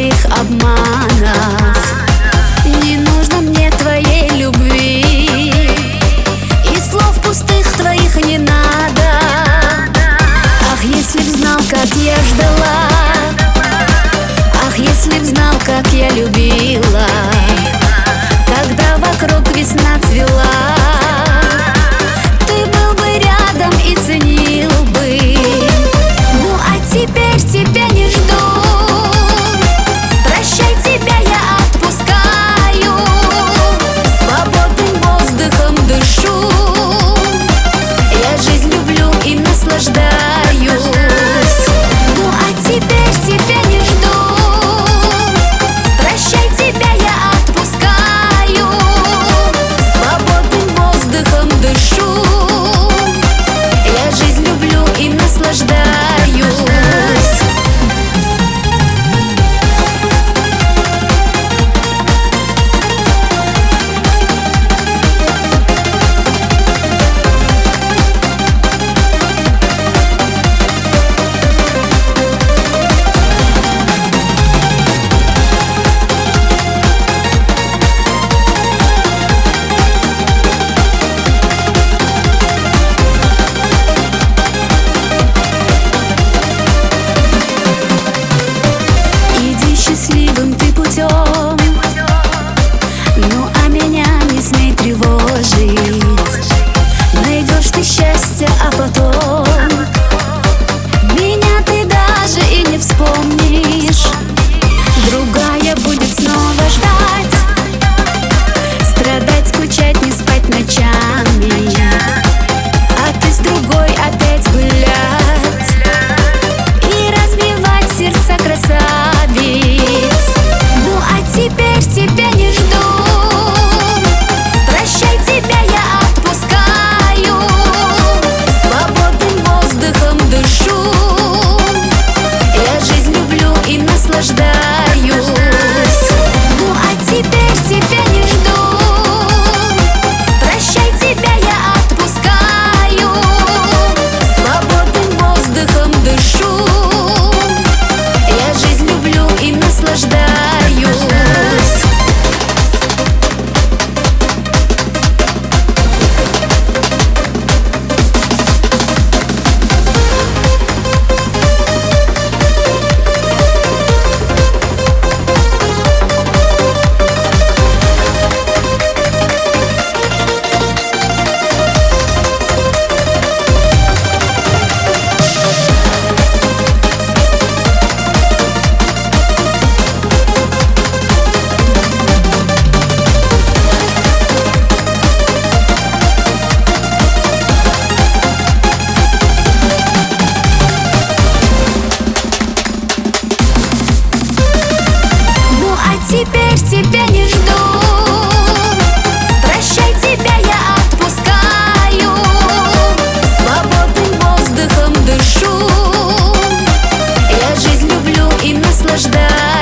твоих обманов. Не нужно мне твоей любви, и слов пустых твоих не надо. Ах, если б знал, как я ждала, ах, если б знал, как я любила, когда вокруг весна цвела. Ты был бы рядом и ценил бы. Ну а теперь тебя не жду. Прощай, тебя я отпускаю, свободным воздухом дышу. Я жизнь люблю и наслаждаюсь. Ну а теперь тебя не жду. Прощай, тебя я отпускаю, свободным воздухом дышу. Я жизнь люблю и наслаждаюсь. Счастливым ты путем, ну а меня не смей тревожить. Найдешь ты счастье, а потом меня ты даже и не вспомнишь. Другая будет снова ждать, страдать, скучать, не спать ночами, а ты с другой опять гулять и разбивать сердца красавиц. Ну а теперь тебя не жду. Прощай, тебя я отпускаю, свободным воздухом дышу. Я жизнь люблю и наслаждаюсь. Ну а теперь тебя не жду. Прощай, тебя я отпускаю, свободным воздухом дышу. Я жизнь люблю и наслаждаюсь. Теперь тебя не жду. Прощай, тебя я отпускаю, свободным воздухом дышу. Я жизнь люблю и наслаждаюсь.